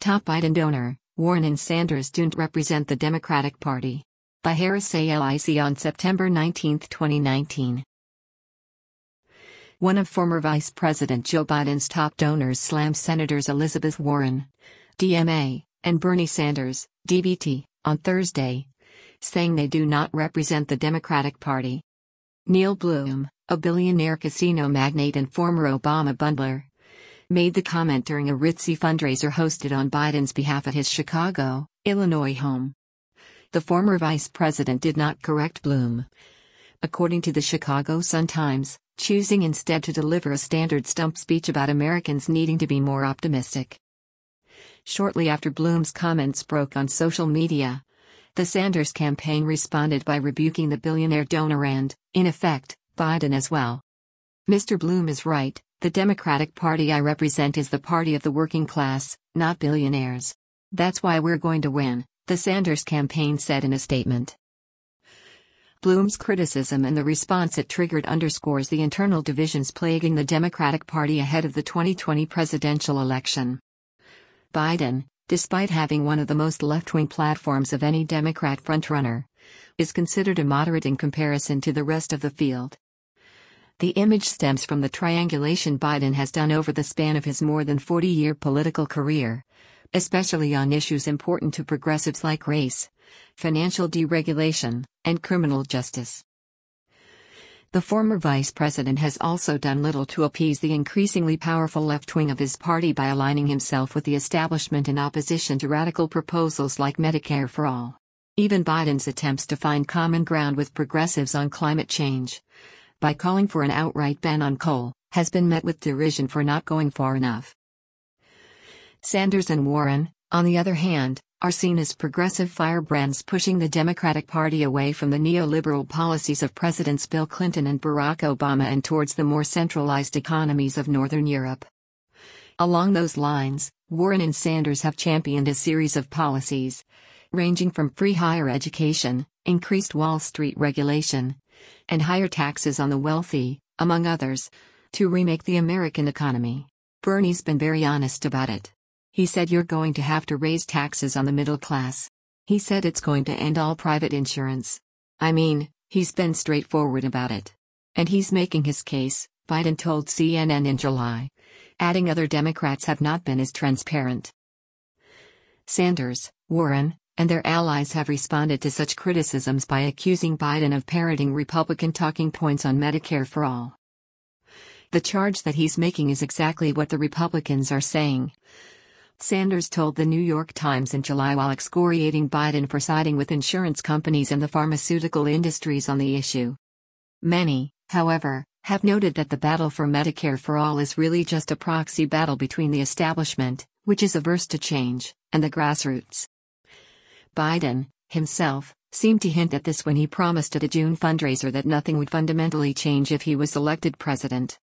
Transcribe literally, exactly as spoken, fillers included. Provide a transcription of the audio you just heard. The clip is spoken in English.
Top Biden donor, Warren and Sanders don't represent the Democratic Party. By Harris A L I C on September nineteenth, twenty nineteen. One of former Vice President Joe Biden's top donors slams Senators Elizabeth Warren, D M A, and Bernie Sanders, D B T, on Thursday, saying they do not represent the Democratic Party. Neil Bloom, a billionaire casino magnate and former Obama bundler, made the comment during a ritzy fundraiser hosted on Biden's behalf at his Chicago, Illinois home. The former vice president did not correct Bloom, according to the Chicago Sun-Times, choosing instead to deliver a standard stump speech about Americans needing to be more optimistic. Shortly after Bloom's comments broke on social media, the Sanders campaign responded by rebuking the billionaire donor and, in effect, Biden as well. Mister Bloom is right, the Democratic Party I represent is the party of the working class, not billionaires. That's why we're going to win, the Sanders campaign said in a statement. Bloom's criticism and the response it triggered underscores the internal divisions plaguing the Democratic Party ahead of the twenty twenty presidential election. Biden, despite having one of the most left-wing platforms of any Democrat frontrunner, is considered a moderate in comparison to the rest of the field. The image stems from the triangulation Biden has done over the span of his more than forty-year political career, especially on issues important to progressives like race, financial deregulation, and criminal justice. The former vice president has also done little to appease the increasingly powerful left wing of his party by aligning himself with the establishment in opposition to radical proposals like Medicare for All. Even Biden's attempts to find common ground with progressives on climate change, by calling for an outright ban on coal, has been met with derision for not going far enough. Sanders and Warren, on the other hand, are seen as progressive firebrands pushing the Democratic Party away from the neoliberal policies of Presidents Bill Clinton and Barack Obama and towards the more centralized economies of Northern Europe. Along those lines, Warren and Sanders have championed a series of policies, ranging from free higher education, increased Wall Street regulation, and higher taxes on the wealthy, among others, to remake the American economy. Bernie's been very honest about it. He said you're going to have to raise taxes on the middle class. He said it's going to end all private insurance. I mean, he's been straightforward about it. And he's making his case, Biden told C N N in July, adding other Democrats have not been as transparent. Sanders, Warren, and their allies have responded to such criticisms by accusing Biden of parroting Republican talking points on Medicare for All. The charge that he's making is exactly what the Republicans are saying, Sanders told the New York Times in July while excoriating Biden for siding with insurance companies and the pharmaceutical industries on the issue. Many, however, have noted that the battle for Medicare for All is really just a proxy battle between the establishment, which is averse to change, and the grassroots. Biden, himself, seemed to hint at this when he promised at a June fundraiser that nothing would fundamentally change if he was elected president.